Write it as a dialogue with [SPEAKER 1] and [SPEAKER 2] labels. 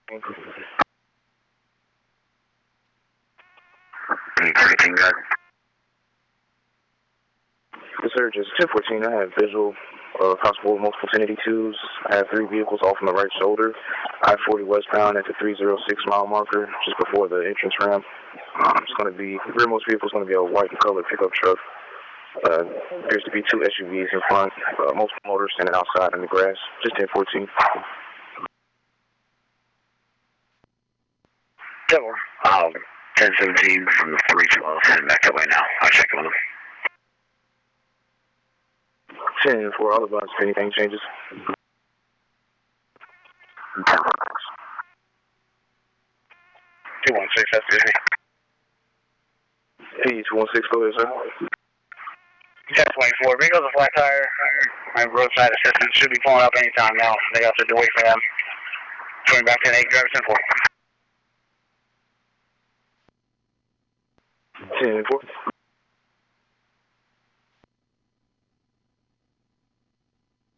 [SPEAKER 1] Anything got?
[SPEAKER 2] Yes, sir. Just 1014. I have visual possible multiple 1082s. I have 3 vehicles off on the right shoulder. I-40 westbound at the 306 mile marker, just before the entrance ramp. It's going to be, the rearmost vehicle is going to be a white colored pickup truck. Appears to be 2 SUVs in front, multiple motors standing outside in the grass. Just 1014.
[SPEAKER 1] Double. 1017 from the 312, heading back that way now. I'll check on them.
[SPEAKER 2] 10 for all of us, if anything changes.
[SPEAKER 1] 216, that's busy.
[SPEAKER 2] P216, go ahead, sir.
[SPEAKER 1] 1024, vehicle's a flat tire. My roadside assistance should be pulling up anytime now. They got to wait for them. Going back to 8, driver 10-4.
[SPEAKER 2] 10-4.